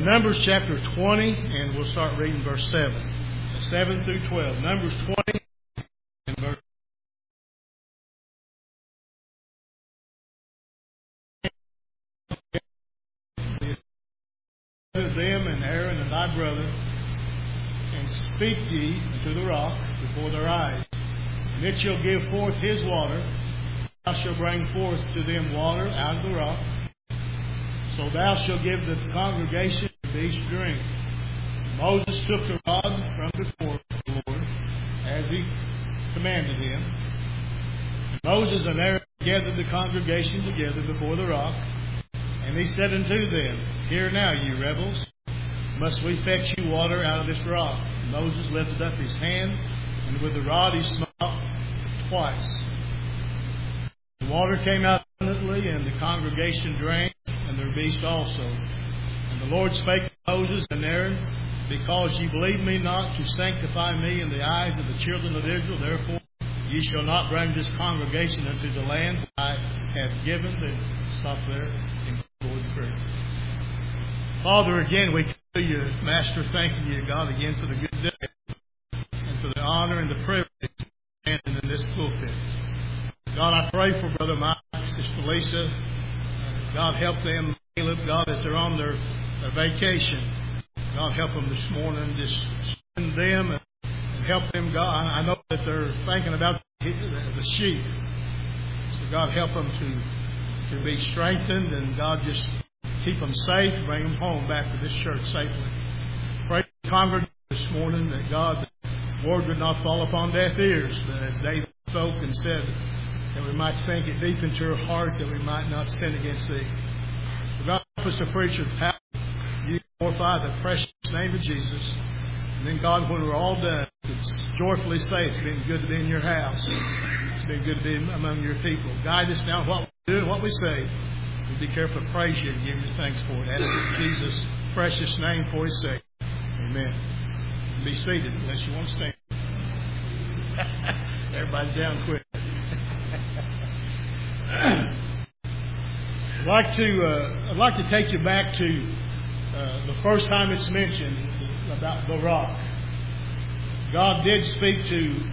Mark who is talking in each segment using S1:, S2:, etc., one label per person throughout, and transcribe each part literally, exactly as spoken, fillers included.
S1: Numbers chapter twenty, and we'll start reading verse seven. seven through twelve. Numbers twenty and verse them and Aaron and thy brother, and speak ye unto the rock before their eyes, and it shall give forth his water. Thou shalt bring forth to them water out of the rock. So thou shalt give the congregation the beast drink. Moses took the rod from before the Lord, as he commanded him. Moses and Aaron gathered the congregation together before the rock, and he said unto them, Hear now, ye rebels, must we fetch you water out of this rock? And Moses lifted up his hand, and with the rod he smote twice. The water came out abundantly, and the congregation drank, and their beast also. And the Lord spake to Moses and Aaron, Because ye believe me not to sanctify me in the eyes of the children of Israel, therefore ye shall not bring this congregation into the land which I have given. Then stop there and go in prayer. Father, again we come to you, Master, thanking you, God, again for the good day and for the honor and the privilege of standing in this pulpit. God, I pray for Brother Mike, Sister Lisa. Uh, God, help them, Caleb, God, as they're on their, their vacation. God, help them this morning. Just send them and, and help them, God. I, I know that they're thinking about the, the sheep. So, God, help them to, to be strengthened. And, God, just keep them safe. Bring them home back to this church safely. Pray for the congregation this morning that, God, the word would not fall upon deaf ears. But as David spoke and said, that we might sink it deep into your heart, that we might not sin against thee. So God, help us to preach with power. You glorify the precious name of Jesus. And then, God, when we're all done, it's joyfully say it's been good to be in your house. It's been good to be among your people. Guide us now in what we do and what we say. And be careful to praise you and give you thanks for it. Ask in Jesus' precious name for his sake. Amen. Be seated unless you want to stand. Everybody's down quick. I'd like to uh, I'd like to take you back to uh, the first time it's mentioned about the rock. God did speak to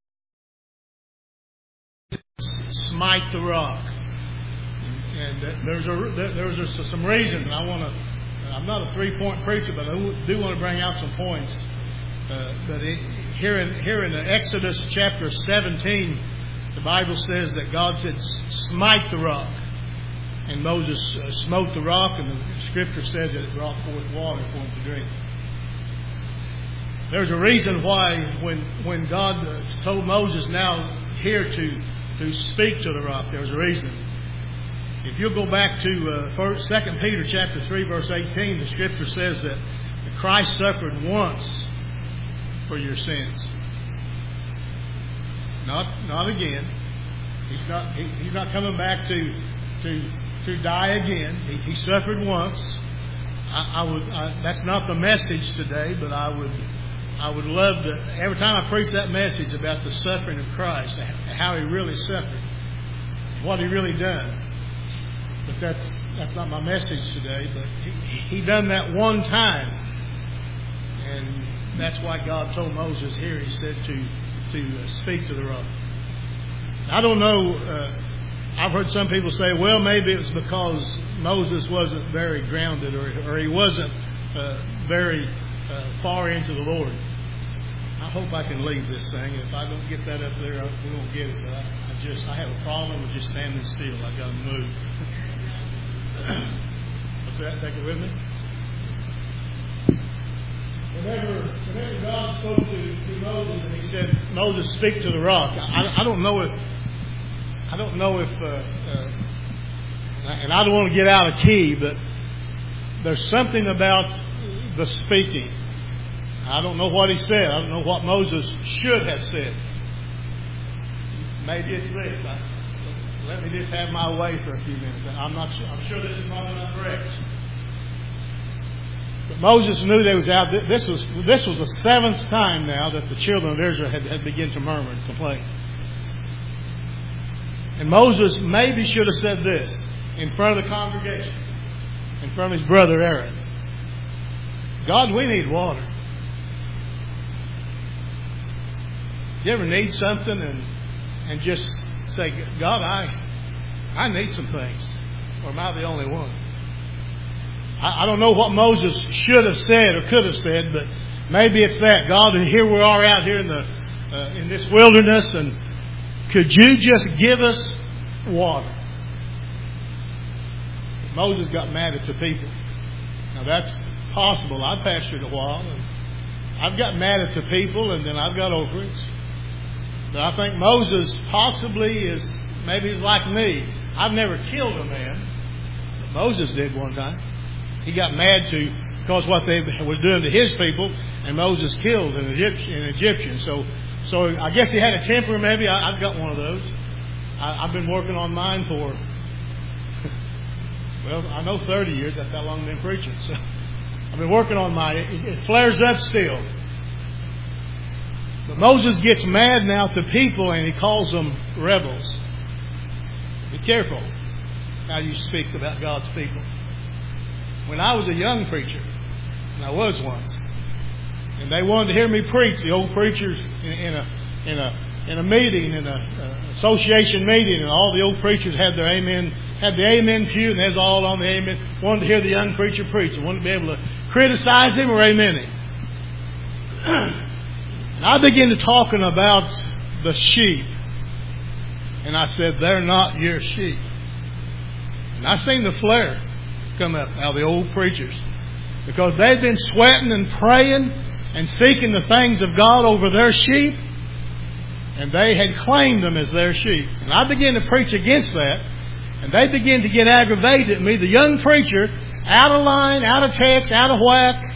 S1: smite the rock, and, and there's a there's a, some reasons. I want to. I'm not a three-point preacher, but I do want to bring out some points. Uh, but it, here in here in Exodus chapter seventeen. The Bible says that God said, smite the rock. And Moses uh, smote the rock, and the Scripture says that it brought forth water for him to drink. There's a reason why when when God uh, told Moses now here to, to speak to the rock, there's a reason. If you'll go back to uh, first, Second Peter chapter three, verse eighteen, the Scripture says that Christ suffered once for your sins. Not, not again. He's not. He, he's not coming back to, to, to die again. He, he suffered once. I, I would. I, that's not the message today, but I would. I would love to. Every time I preach that message about the suffering of Christ, how He really suffered, what He really done. But that's that's not my message today. But He, he done that one time, and that's why God told Moses here. He said to. to speak to the rock. I don't know, uh, I've heard some people say, well, maybe it was because Moses wasn't very grounded or, or he wasn't uh, very uh, far into the Lord. I hope I can leave this thing. If I don't get that up there, we won't get it. But I, I just, I have a problem with just standing still. I've got to move. What's that? Take it with me? Whenever, whenever God spoke to, to Moses and He said, "Moses, speak to the rock," I, I don't know if I don't know if, uh, uh, and I don't want to get out of key, but there's something about the speaking. I don't know what he said. I don't know what Moses should have said. Maybe it's this. I, let me just have my way for a few minutes. I'm not sure. I'm sure this is probably not correct. But Moses knew they was out. This was this was the seventh time now that the children of Israel had, had begun to murmur and complain. And Moses maybe should have said this in front of the congregation, in front of his brother Aaron. God, we need water. You ever need something and and just say, God, I I need some things. Or am I the only one? I, I don't know what Moses should have said or could have said, but maybe it's that. God, and here we are out here in the uh, in this wilderness, and could you just give us water? Moses got mad at the people. Now that's possible. I've pastored a while, and I've got mad at the people, and then I've got over it. But I think Moses possibly is, maybe he's like me. I've never killed a man, but Moses did one time. He got mad to because what they were doing to his people, and Moses killed an Egyptian. An Egyptian. So, so I guess he had a temper. Maybe I, I've got one of those. I, I've been working on mine for well, I know thirty years. That's how long I've been preaching. So I've been working on mine. It, it flares up still. But Moses gets mad now at the people, and he calls them rebels. Be careful how you speak about God's people. When I was a young preacher, and I was once, and they wanted to hear me preach, the old preachers in, in a in a in a meeting, in a uh, association meeting, and all the old preachers had their amen, had the amen pew, and there's all on the amen. Wanted to hear the young preacher preach, and wanted to be able to criticize him or amen him. And I began to talking about the sheep. And I said, they're not your sheep. And I seen the flare come up out of the old preachers. Because they'd been sweating and praying and seeking the things of God over their sheep. And they had claimed them as their sheep. And I began to preach against that. And they began to get aggravated at me. The young preacher, out of line, out of text, out of whack.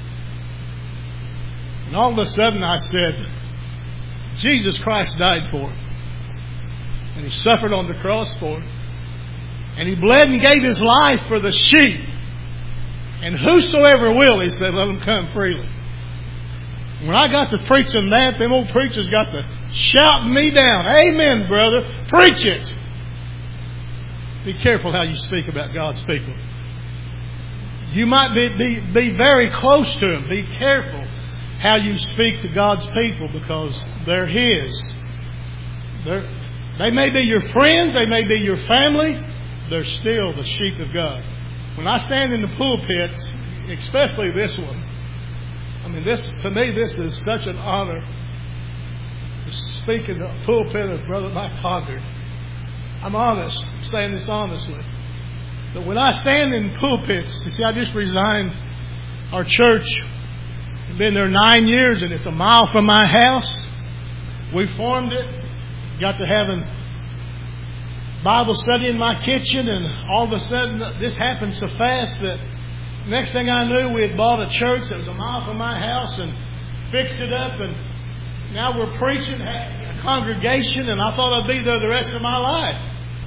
S1: And all of a sudden I said, Jesus Christ died for it. And He suffered on the cross for it. And He bled and gave His life for the sheep. And whosoever will, He said, let them come freely. When I got to preaching that, them old preachers got to shouting me down. Amen, brother. Preach it. Be careful how you speak about God's people. You might be, be, be very close to Him. Be careful how you speak to God's people, because they're His. They're, they may be your friends, they may be your family, they're still the sheep of God. When I stand in the pulpit, especially this one, I mean, this to me, this is such an honor to speak in the pulpit of Brother Mike Hoggard. I'm honest, I'm saying this honestly. But when I stand in pulpits, you see, I just resigned our church. I've been there nine years, and it's a mile from my house. We formed it. Got to having Bible study in my kitchen, and all of a sudden this happened so fast that next thing I knew, we had bought a church that was a mile from my house and fixed it up, and now we're preaching a congregation, and I thought I'd be there the rest of my life.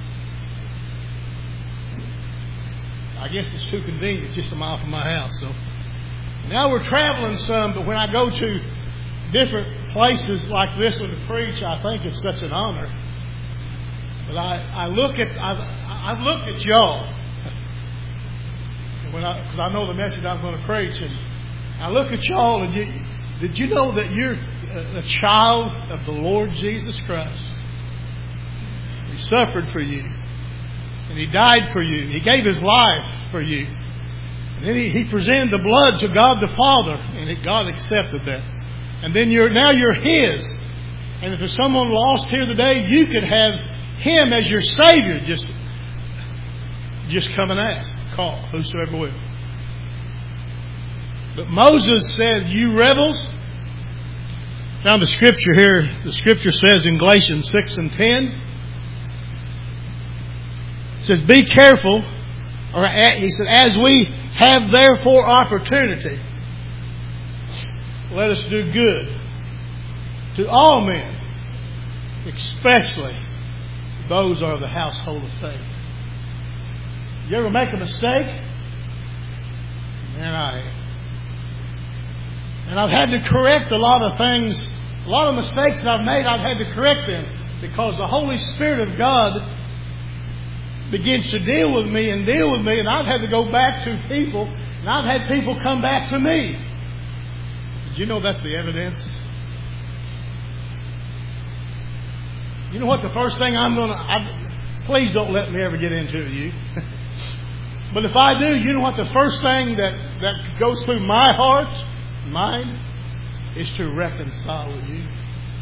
S1: I guess it's too convenient. It's just a mile from my house, so. Now we're traveling some, but when I go to different places like this one to preach, I think it's such an honor. But I, I look at, I've, I've looked at y'all, when I, because I know the message I'm going to preach, and I look at y'all, and you, did you know that you're a, a child of the Lord Jesus Christ? He suffered for you, and He died for you. He gave His life for you. And then he, he presented the blood to God the Father, and it, God accepted that. And then you're now you're His. And if there's someone lost here today, you could have Him as your Savior. Just, just come and ask, call, whosoever will. But Moses said, "You rebels." Found the scripture here. The scripture says in Galatians six and ten. It says, "Be careful." Or he said, "As we have therefore opportunity, let us do good to all men, especially those who are of the household of faith." You ever make a mistake? Man, I and I've had to correct a lot of things, a lot of mistakes that I've made. I've had to correct them because the Holy Spirit of God begins to deal with me and deal with me, and I've had to go back to people And I've had people come back to me. Did you know that's the evidence? You know what the first thing I'm going to... Please don't let me ever get into you. But if I do, you know what the first thing that, that goes through my heart, mind, is to reconcile with you.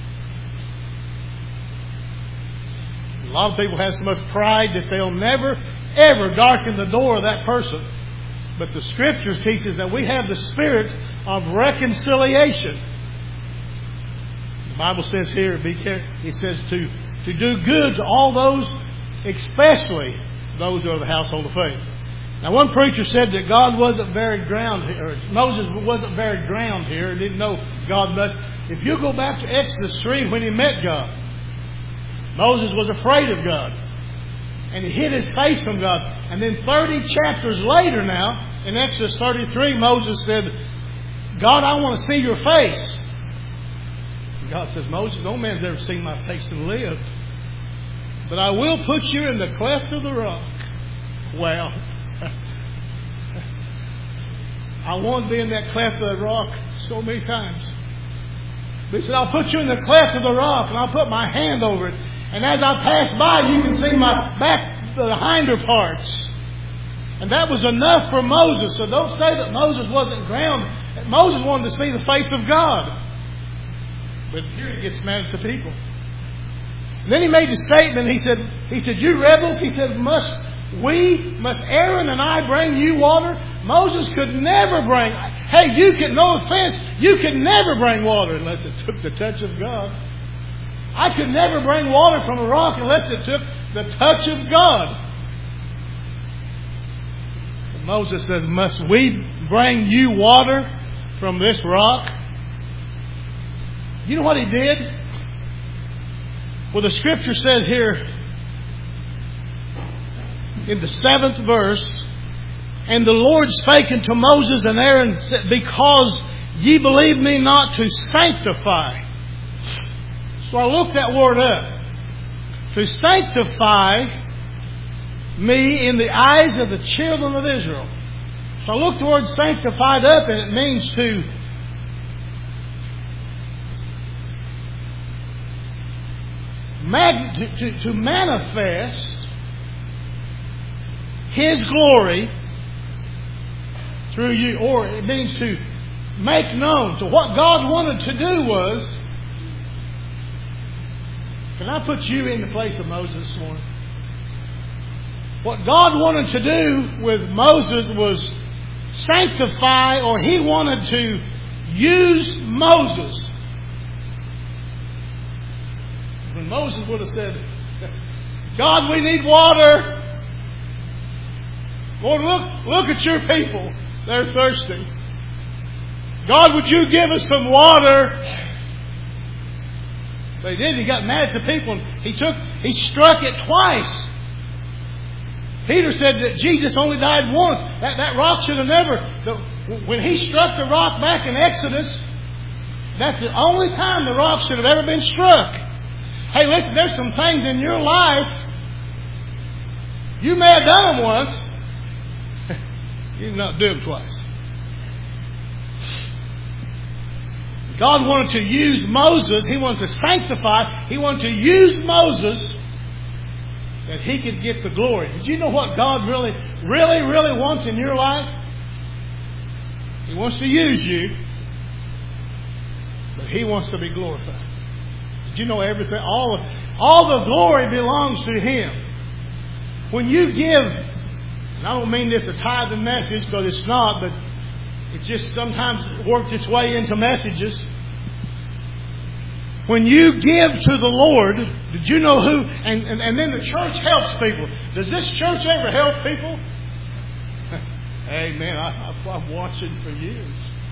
S1: A lot of people have so much pride that they'll never, ever darken the door of that person. But the Scriptures teaches that we have the spirit of reconciliation. The Bible says here, be careful. It says to, to do good to all those, especially those who are the household of faith. Now, one preacher said that God wasn't very ground here, or Moses wasn't very ground here, and didn't know God much. If you go back to Exodus three, when he met God, Moses was afraid of God, and he hid his face from God. And then thirty chapters later now, in Exodus thirty-three, Moses said, God, I want to see your face. And God says, Moses, no man's ever seen my face and lived. But I will put you in the cleft of the rock. Well, I want to be in that cleft of the rock so many times. But he said, I'll put you in the cleft of the rock, and I'll put my hand over it. And as I pass by, you can see my back, the hinder parts. And that was enough for Moses. So don't say that Moses wasn't grounded. Moses wanted to see the face of God. But here he gets mad at the people. And then he made the statement. He said, he said, you rebels, he said, must we, must Aaron and I bring you water? Moses could never bring, hey, you could, no offense, you could never bring water unless it took the touch of God. I could never bring water from a rock unless it took the touch of God. And Moses says, must we bring you water from this rock? You know what he did? Well, the Scripture says here in the seventh verse, and the Lord spake unto Moses and Aaron, because ye believe me not to sanctify. So I looked that word up. To sanctify me in the eyes of the children of Israel. So I looked the word sanctified up, and it means to mag- to, to, to manifest His glory through you. Or it means to make known. So what God wanted to do was, can I put you in the place of Moses this morning? What God wanted to do with Moses was sanctify, or He wanted to use Moses. When Moses would have said, God, we need water. Lord, look, look at your people. They're thirsty. God, would you give us some water? But he did. He got mad at the people. And he took, he struck it twice. Peter said that Jesus only died once. That, that rock should have never... The, when he struck the rock back in Exodus, that's the only time the rock should have ever been struck. Hey, listen, there's some things in your life, you may have done them once, you not do them twice. God wanted to use Moses. He wanted to sanctify. He wanted to use Moses that he could get the glory. Did you know what God really, really, really wants in your life? He wants to use you, but He wants to be glorified. Did you know everything? All of, all the glory belongs to Him. When you give, and I don't mean this a tithing message, because it's not, but it just sometimes works its way into messages. When you give to the Lord, did you know who? And, and, and then the church helps people. Does this church ever help people? Amen. I, I, I've watched it for years.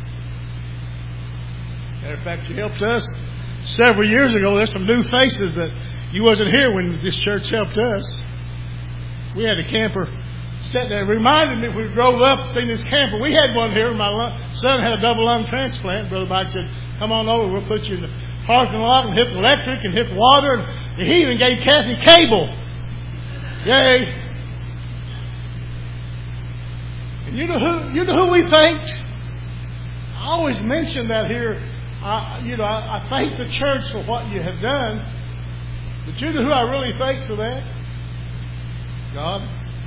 S1: Matter of fact, you helped us several years ago. There's some new faces that you wasn't here when this church helped us. We had a camper sat there. It reminded me, we drove up, seen this camper. We had one here. My son had a double lung transplant. Brother Mike said, come on over. We'll put you in the parking lot and hip electric and hip water. And he even gave Kathy cable. Yay. And you know who you know who we thanked? I always mention that here. I, you know, I, I thank the church for what you have done. But you know who I really thank for that? God.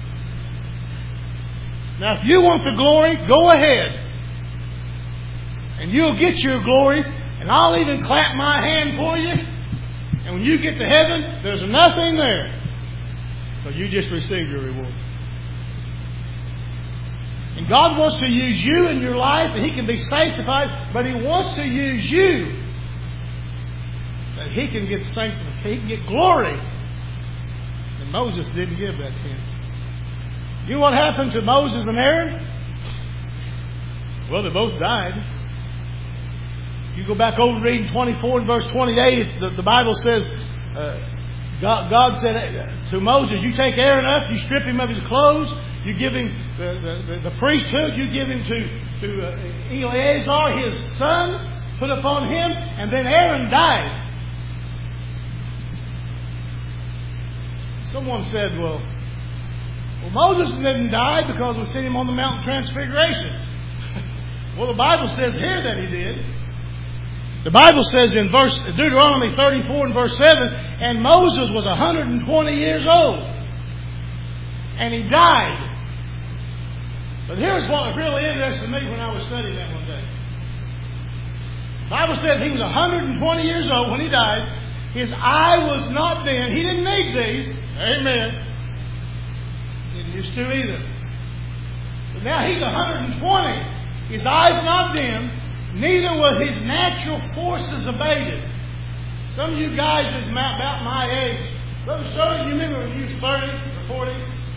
S1: Now, if you want the glory, go ahead. And you'll get your glory. And I'll even clap my hand for you. And when you get to heaven, there's nothing there. So you just receive your reward. And God wants to use you in your life, and He can be sanctified, but He wants to use you that He can get sanctified, He can get glory. And Moses didn't give that to Him. You know what happened to Moses and Aaron? Well, they both died. You go back over reading twenty-four and verse twenty-eight, the, the Bible says, uh, God, God said to Moses, you take Aaron up, you strip him of his clothes, you give him the, the, the priesthood, you give him to, to uh, Eleazar, his son, put upon him, and then Aaron died. Someone said, well, well, Moses didn't die because we sent him on the Mount of Transfiguration. Well, the Bible says here that he did. The Bible says in verse Deuteronomy thirty-four and verse seven, and Moses was one hundred twenty years old. And he died. But here's what really interested me when I was studying that one day. The Bible says he was one hundred twenty years old when he died. His eye was not dim. He didn't need these. Amen. He didn't used to either. But now he's one hundred twenty. His eye's not dim. Neither was his natural forces abated. Some of you guys is about my age. Brother Sterling, you remember when you was thirty or forty?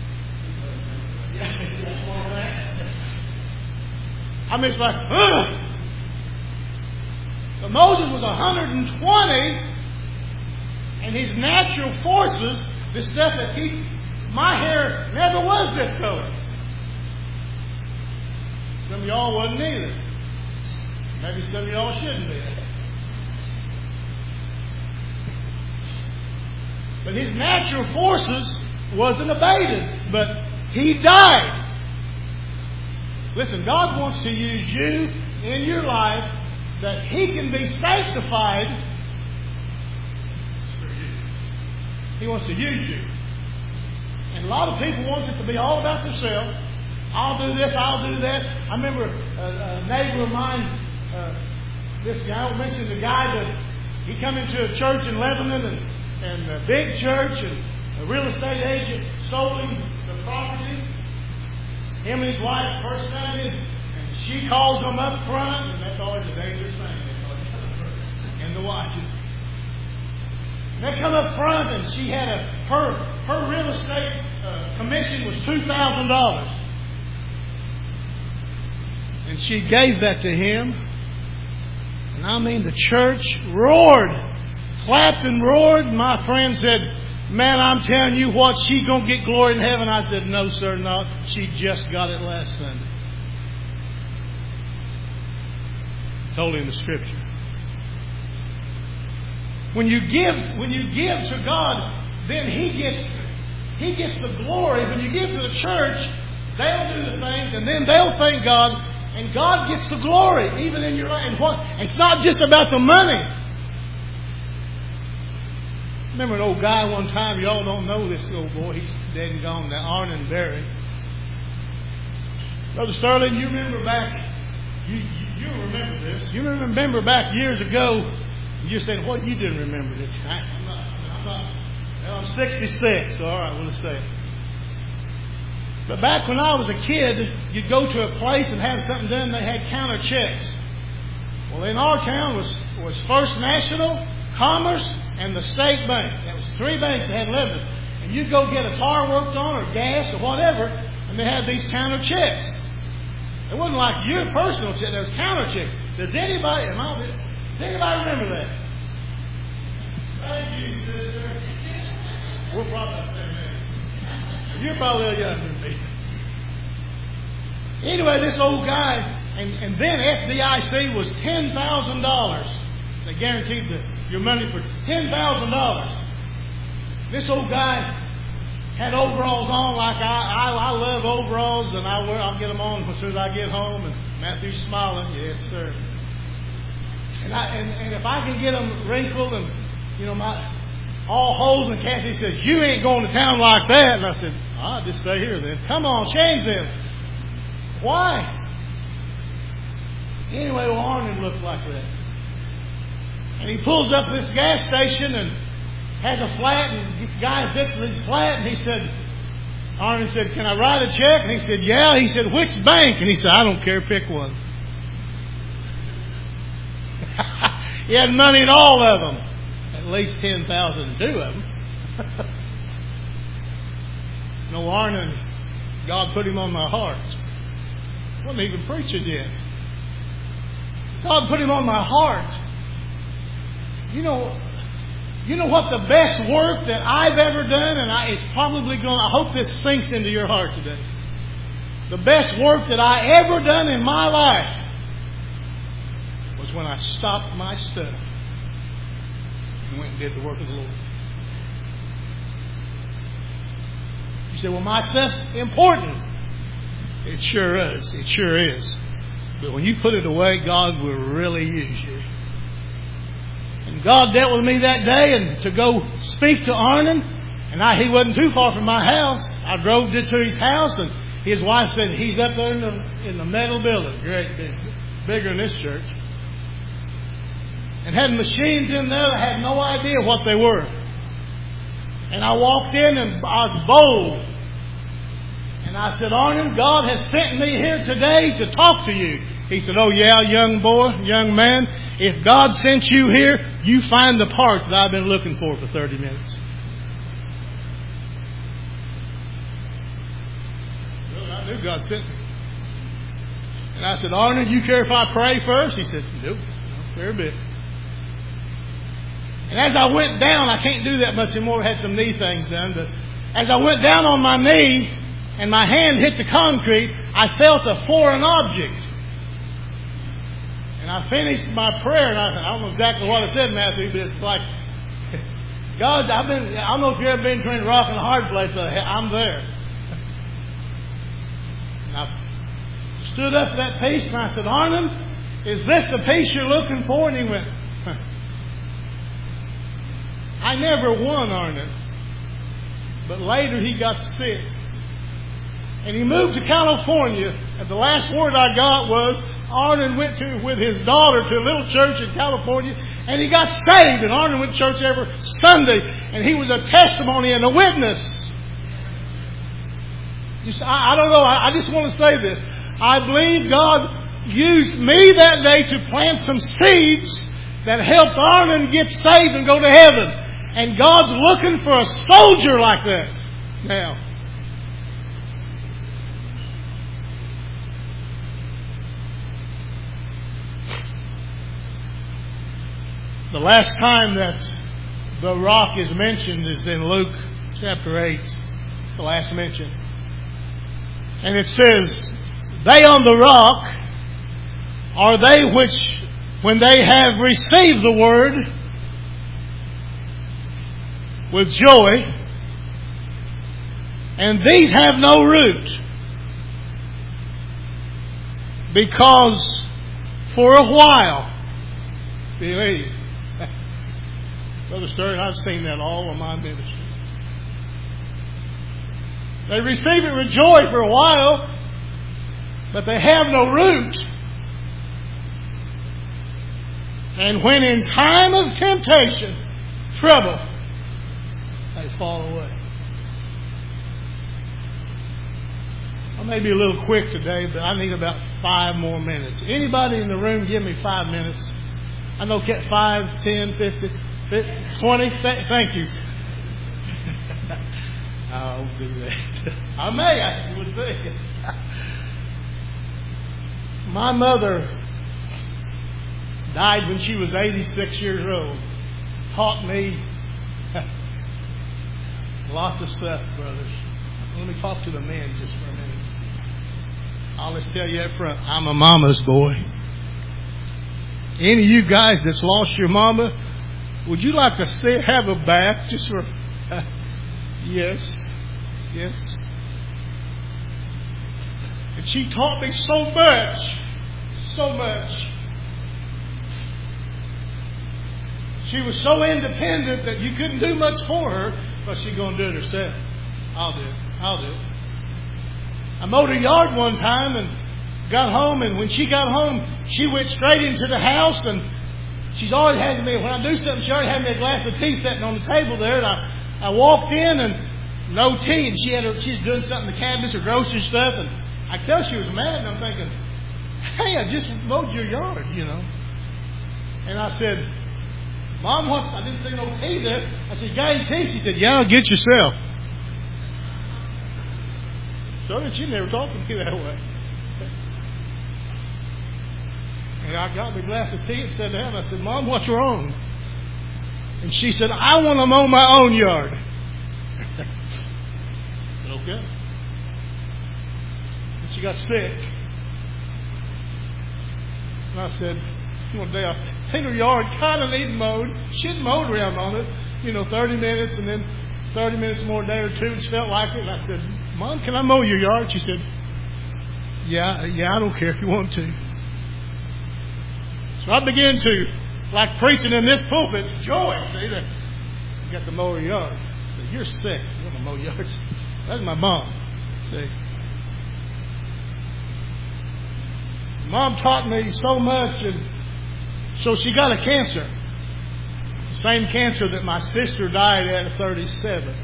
S1: I mean, it's like, ugh. But Moses was one hundred twenty, and his natural forces, the stuff that he, my hair never was this color. Some of y'all wasn't either. Maybe some of y'all shouldn't be. But his natural forces wasn't abated, but he died. Listen, God wants to use you in your life that He can be sanctified. He wants to use you. And a lot of people want it to be all about themselves. I'll do this, I'll do that. I remember a, a neighbor of mine, uh, this guy, I mentioned the guy that he come into a church in Lebanon, and, and a big church, and a real estate agent sold him the property. Him and his wife first time in, and she calls them up front, and that's always a dangerous thing. And the wife. And they come up front, and she had a her her real estate uh, commission was two thousand dollars, and she gave that to him. And I mean, the church roared, clapped and roared. My friend said, man, I'm telling you what, she going to get glory in heaven. I said, no, sir, not. She just got it last Sunday. Told him the Scripture. When you give, when you give to God, then He gets, He gets the glory. When you give to the church, they'll do the things, and then they'll thank God, and God gets the glory, even in your life. And what? It's not just about the money. Remember an old guy one time, y'all don't know this old boy, he's dead and gone now, Arnon Berry. Brother Sterling, you remember back, you, you, you remember this, you remember back years ago, you said, what, you didn't remember this. I, I'm not, I'm not, well, I'm sixty-six, so all right, well, let's say it. But back when I was a kid, you'd go to a place and have something done, they had counter checks. Well, in our town was, was First National, Commerce, and the State Bank. That was three banks that had Lebanon. And you'd go get a car worked on or gas or whatever, and they had these counter checks. It wasn't like your personal check. There was counter checks. Does anybody, am I, does anybody remember that? Thank you, sister. We're probably about ten minutes. You're probably a little younger than me. Anyway, this old guy, and, and then F D I C was ten thousand dollars. They guaranteed the your money for ten thousand dollars. This old guy had overalls on like I, I, I love overalls, and I wear, I'll get them on as soon as I get home. And Matthew's smiling. Yes, sir. And, I, and, and if I can get them wrinkled and, you know, my all holes, and Kathy says, you ain't going to town like that. And I said, I'll just stay here then. Come on, change them. Why? Anyway, well, Arnon looked like that. And he pulls up at this gas station and has a flat, and this guy fixes his flat, and he said, Arnon said, can I write a check? And he said, yeah. He said, which bank? And he said, I don't care, pick one. He had money in all of them. At least ten thousand in two of them. No, Arnon, God put him on my heart. Wasn't even preaching yet. God put him on my heart. You know, you know what the best work that I've ever done, and I, it's probably going. I hope this sinks into your heart today. The best work that I ever done in my life was when I stopped my stuff and went and did the work of the Lord. You say, well, my stuff's important. It sure is. It sure is. But when you put it away, God will really use you. And God dealt with me that day, and to go speak to Arnon, and I, he wasn't too far from my house. I drove to his house, and his wife said, he's up there in the, in the metal building. Great big. Bigger than this church. And had machines in there that had no idea what they were. And I walked in and I was bold. And I said, Arnon, God has sent me here today to talk to you. He said, oh yeah, young boy, young man, if God sent you here, you find the parts that I've been looking for for thirty minutes. Well, I knew God sent me. And I said, Arnon, you care if I pray first? He said, nope, no, fair bit. And as I went down, I can't do that much anymore. I had some knee things done. But as I went down on my knee and my hand hit the concrete, I felt a foreign object. And I finished my prayer, and I, I don't know exactly what I said, Matthew, but it's like, God, I've been, I don't know if you've ever been between a rock and a hard place, but I'm there. And I stood up at that piece, and I said, Arnon, is this the piece you're looking for? And he went, huh. I never won, Arnon. But later he got sick. And he moved to California. And the last word I got was, Arnon went to with his daughter to a little church in California. And he got saved. And Arnon went to church every Sunday. And he was a testimony and a witness. You see, I, I don't know. I, I just want to say this. I believe God used me that day to plant some seeds that helped Arnon get saved and go to heaven. And God's looking for a soldier like that now. The last time that the rock is mentioned is in Luke chapter eight, the last mention. And it says, they on the rock are they which, when they have received the word with joy, and these have no root, because for a while, believe. Brother Stern, I've seen that all of my ministry. They receive it with joy for a while, but they have no root. And when in time of temptation, trouble, they fall away. I may be a little quick today, but I need about five more minutes. Anybody in the room give me five minutes? I know five, ten, fifty, twenty. Thank you. I won't do that. I may, I would say. My mother died when she was eighty-six years old. Taught me lots of stuff, brothers. Let me talk to the men just for a minute. I'll just tell you up front, I'm a mama's boy. Any of you guys that's lost your mama, would you like to stay, have a bath just for... Uh, yes. Yes. And she taught me so much. So much. She was so independent that you couldn't do much for her, but she's going to do it herself. I'll do it. I'll do it. I mowed her yard one time and got home, and when she got home, she went straight into the house, and she's always had me, when I do something, she already had me a glass of tea sitting on the table there, and I, I walked in, and no tea, and she had her, she was doing something in the cabinets or grocery stuff, and I could tell she was mad, and I'm thinking, hey, I just mowed your yard, you know. And I said, Mom, what? I didn't see no tea there. I said, you got any tea? She said, yeah, get yourself. So she never talked to me that way. And I got me a glass of tea and sat down. I said, Mom, what's wrong? And she said, I want to mow my own yard. Okay. And she got sick. And I said, one day I seen her yard kind of needed mowed. She'd mowed around on it, you know, thirty minutes, and then thirty minutes more, a day or two, and she felt like it. And I said, Mom, can I mow your yard? She said, yeah, yeah, I don't care if you want to. So I began to, like preaching in this pulpit, joy, see, that you got to mow your yard. I said, you're sick. You want to mow yards? That's my mom. See. Mom taught me so much, and so she got a cancer. It's the same cancer that my sister died at thirty-seven.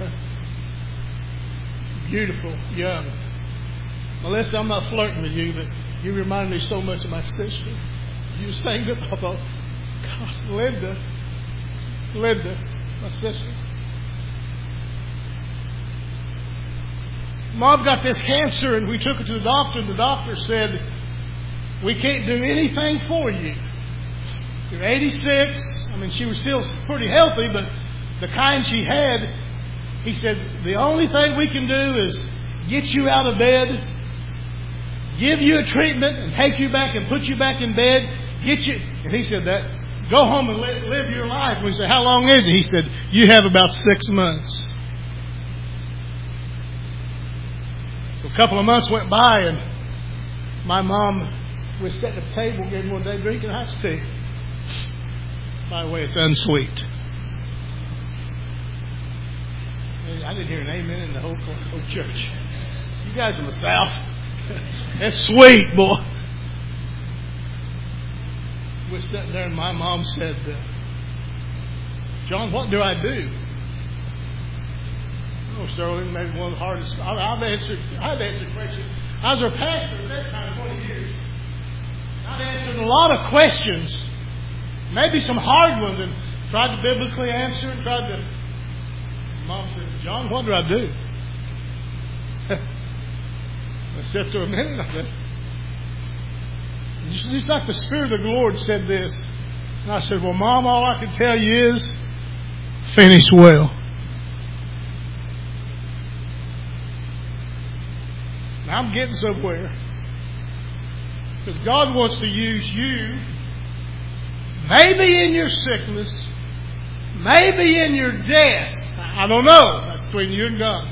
S1: Beautiful, young. Melissa, I'm not flirting with you, but you remind me so much of my sister. You sang it, I thought, gosh, Linda, Linda, my sister. Mom got this cancer, and we took her to the doctor, and the doctor said, we can't do anything for you. You're eighty-six. I mean, she was still pretty healthy, but the kind she had, he said, the only thing we can do is get you out of bed, give you a treatment, and take you back and put you back in bed, get you, and he said that, go home and live, live your life. We said, how long is it? He said, you have about six months. So a couple of months went by, and my mom was sitting at the table again one day drinking iced tea. By the way, it's unsweet. I didn't hear an amen in the whole, whole church. You guys in the South, that's sweet, boy. We're sitting there, and my mom said, uh, John, what do I do? Oh, Sterling, maybe one of the hardest. I've answered, I've answered questions. I was her pastor at that time, twenty years. I've answered a lot of questions, maybe some hard ones, and tried to biblically answer and tried to. Mom said, John, what do I do? I sat there a minute. I said, just like the Spirit of the Lord said this. And I said, well, Mom, all I can tell you is finish well. Now I'm getting somewhere. Because God wants to use you, maybe in your sickness, maybe in your death. I don't know. That's between you and God.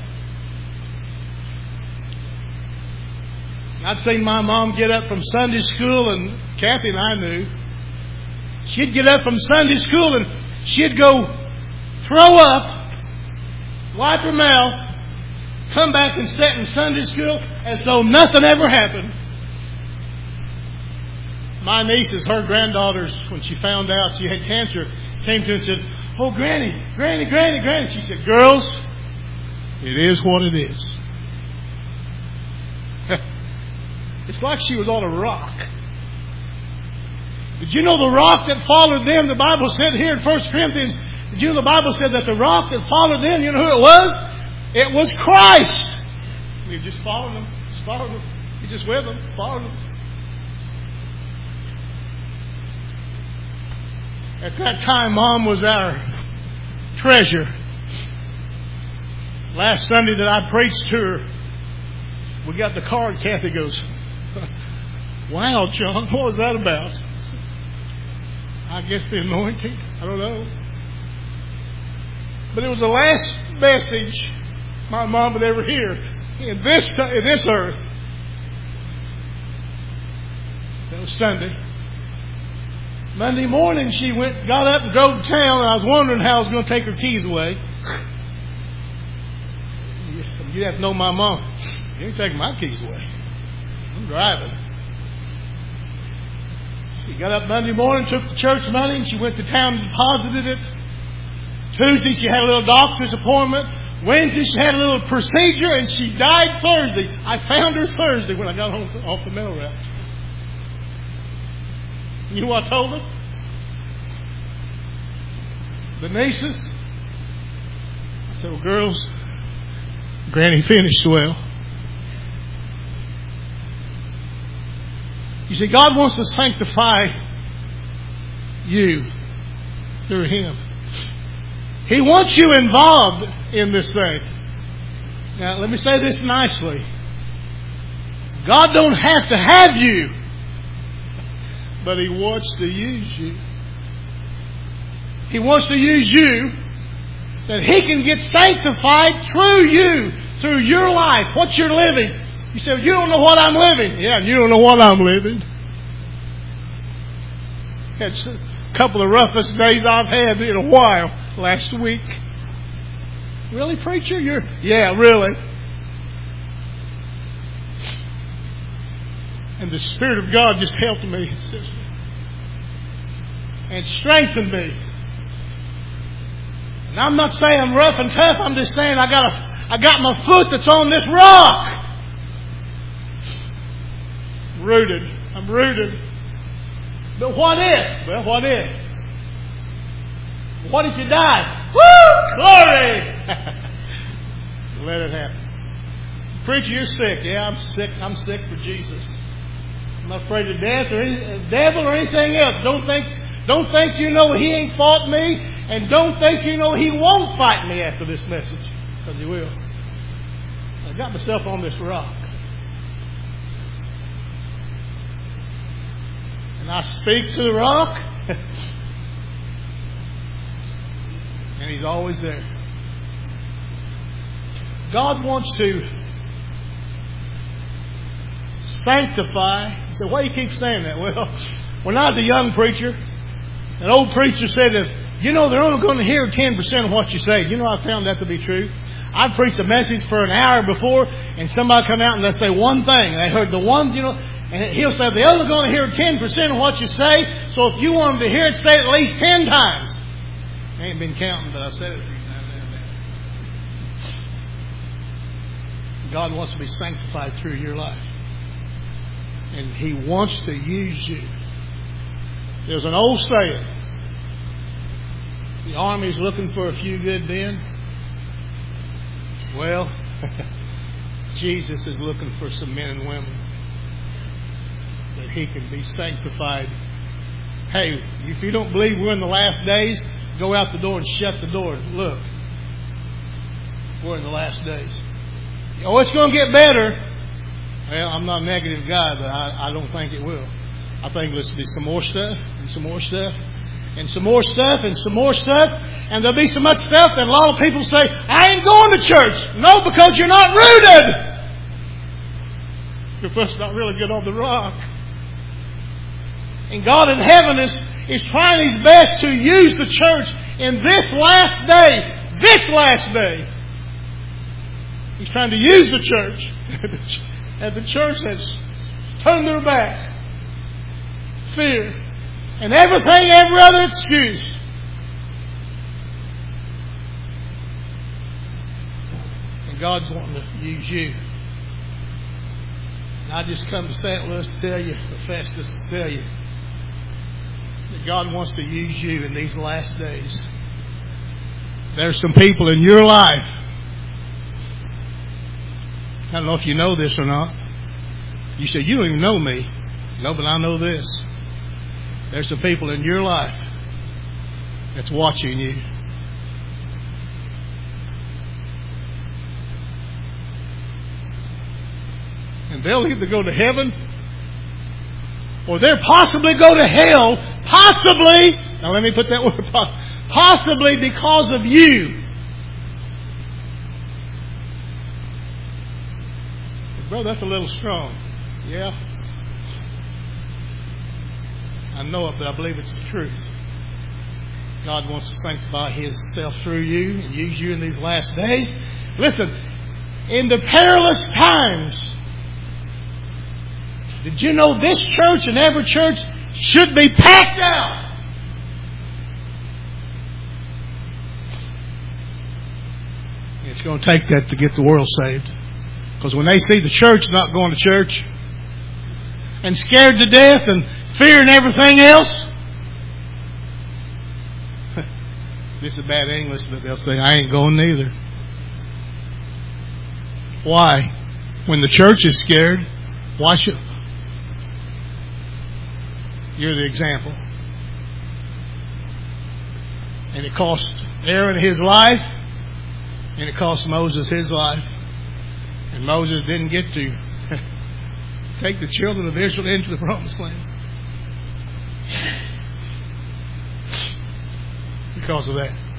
S1: I'd seen my mom get up from Sunday school, and Kathy and I knew. She'd get up from Sunday school and she'd go throw up, wipe her mouth, come back and sit in Sunday school as though nothing ever happened. My nieces, her granddaughters, when she found out she had cancer, came to her and said, oh, Granny, Granny, Granny, Granny. She said, girls, it is what it is. It's like she was on a rock. Did you know the rock that followed them, the Bible said here in First Corinthians, did you know the Bible said that the rock that followed them, you know who it was? It was Christ. You just followed them. Just followed them. You just with them. Followed them. At that time, Mom was our treasure. Last Sunday that I preached to her, we got the card. Kathy goes, wow, John, what was that about? I guess the anointing. I don't know. But it was the last message my mom would ever hear in this in this earth. That was Sunday. Monday morning, she went, got up and drove to town, and I was wondering how I was going to take her keys away. You'd have to know my mom. You ain't taking my keys away. I'm driving. She got up Monday morning, took the church money, and she went to town and deposited it. Tuesday, she had a little doctor's appointment. Wednesday, she had a little procedure, and she died Thursday. I found her Thursday when I got home off the mail route. You know what I told her? The nieces. I said, well, girls, Granny finished well. You see, God wants to sanctify you through Him. He wants you involved in this thing. Now, let me say this nicely. God don't have to have you, but He wants to use you. He wants to use you that He can get sanctified through you, through your life, what you're living. You say, well, you don't know what I'm living. Yeah, you don't know what I'm living. It's a couple of roughest days I've had in a while last week. Really, preacher? You're yeah, really. And the Spirit of God just helped me, sister, and strengthened me. And I'm not saying I'm rough and tough. I'm just saying I got a, I got my foot that's on this rock. Rooted. I'm rooted. But what if? Well, what if? What if you die? Woo! Glory! Let it happen. Preacher, you're sick. Yeah, I'm sick. I'm sick for Jesus. I'm not afraid of death or any, devil or anything else. Don't think, don't think you know He ain't fought me, and don't think you know He won't fight me after this message, because He will. I got myself on this rock. And I speak to the rock, and He's always there. God wants to sanctify. You say, why do you keep saying that? Well, when I was a young preacher, an old preacher said, if you know they're only going to hear ten percent of what you say. You know, I found that to be true. I'd preach a message for an hour before, and somebody come out and they say one thing. They heard the one, you know, and he'll say, they're only going to hear ten percent of what you say, so if you want them to hear it, say it at least ten times. I ain't been counting, but I said it a few times. God wants to be sanctified through your life. And He wants to use you. There's an old saying. The army's looking for a few good men. Well, Jesus is looking for some men and women that He can be sanctified. Hey, if you don't believe we're in the last days, go out the door and shut the door. Look, we're in the last days. Oh, it's going to get better. Well, I'm not a negative guy, but I, I don't think it will. I think there's be some more stuff and some more stuff and some more stuff and some more stuff. And there'll be so much stuff that a lot of people say, I ain't going to church. No, because you're not rooted. Your foot's not really good on the rock. And God in heaven is, is trying His best to use the church in this last day. This last day. He's trying to use the church. And the church has turned their back. Fear. And everything, every other excuse. And God's wanting to use you. And I just come to Saint Louis to tell you, or Festus to tell you, that God wants to use you in these last days. There's some people in your life. I don't know if you know this or not. You say, you don't even know me. No, but I know this. There's some people in your life that's watching you. And they'll either go to heaven or they'll possibly go to hell. Possibly. Now let me put that word. Possibly because of you. Brother, that's a little strong. Yeah. I know it, but I believe it's the truth. God wants to sanctify Himself through you and use you in these last days. Listen, in the perilous times, did you know this church and every church should be packed out? It's going to take that to get the world saved. Because when they see the church not going to church and scared to death and fearing everything else, this is bad English, but they'll say, I ain't going neither. Why? When the church is scared, why should... You're the example. And it cost Aaron his life, and it cost Moses his life. And Moses didn't get to take the children of Israel into the promised land because of that.